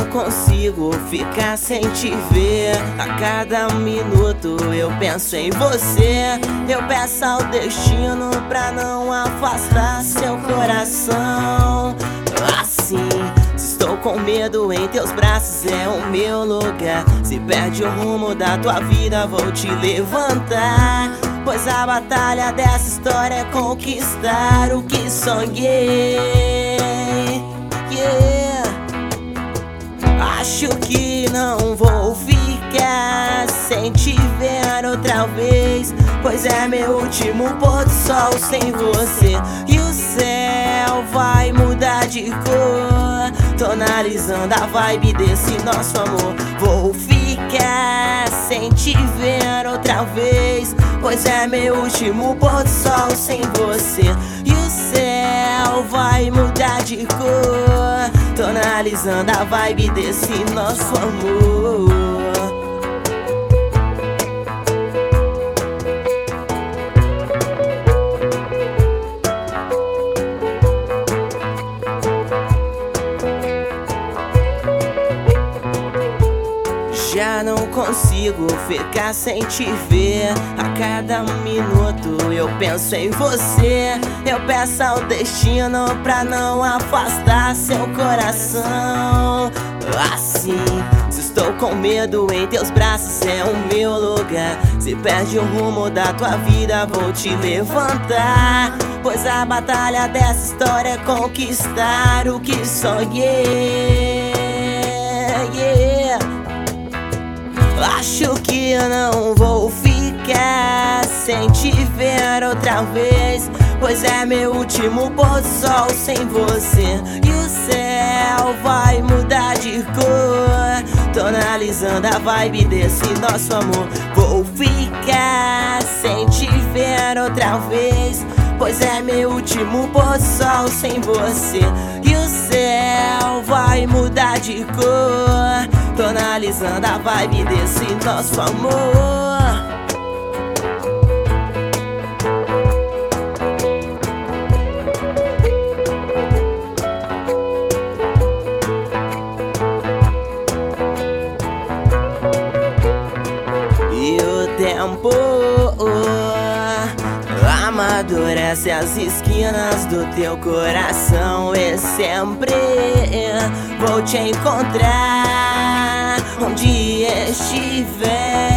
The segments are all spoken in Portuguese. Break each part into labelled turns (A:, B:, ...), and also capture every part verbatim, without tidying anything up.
A: consigo ficar sem te ver. A cada minuto eu penso em você. Eu peço ao destino pra não afastar seu coração. Assim, se estou com medo, em teus braços é o meu lugar. Se perde o rumo da tua vida, vou te levantar. Pois a batalha dessa história é conquistar o que sonhei. Yeah. Acho que não vou ficar sem te ver outra vez, pois é meu último pôr do sol sem você. E o céu vai mudar de cor, tô analisando a vibe desse nosso amor. Vou ficar sem te ver outra vez, pois é meu último pôr do sol sem você. E o céu vai mudar de cor, tô analisando a vibe desse nosso amor. Já não consigo ficar sem te ver. A cada minuto eu penso em você. Eu peço ao destino pra não afastar seu coração. Assim, se estou com medo, em teus braços é o meu lugar. Se perde o rumo da tua vida, vou te levantar. Pois a batalha dessa história é conquistar o que sonhei. Yeah. Acho que eu não vou ficar sem te ver outra vez, pois é meu último pôr do sol sem você. E o céu vai mudar de cor, tô analisando a vibe desse nosso amor. Vou ficar sem te ver outra vez, pois é meu último pôr do sol sem você. E o céu vai mudar de cor, tô analisando a vibe desse nosso amor. E o tempo amadurece as esquinas do teu coração. E sempre vou te encontrar onde estiver.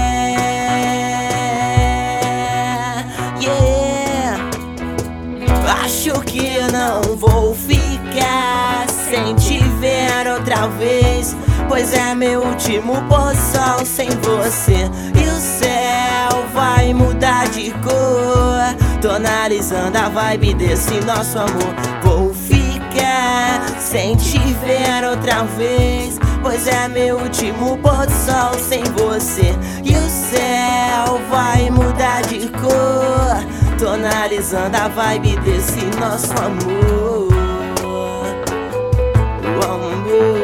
A: Yeah. Acho que não vou ficar sem te ver outra vez, pois é meu último pôr do sol sem você. E o céu vai mudar de cor, tô analisando a vibe desse nosso amor. Vou ficar sem te ver outra vez, pois é meu último pôr do sol sem você. E o céu vai mudar de cor, tô analisando a vibe desse nosso amor. O amor.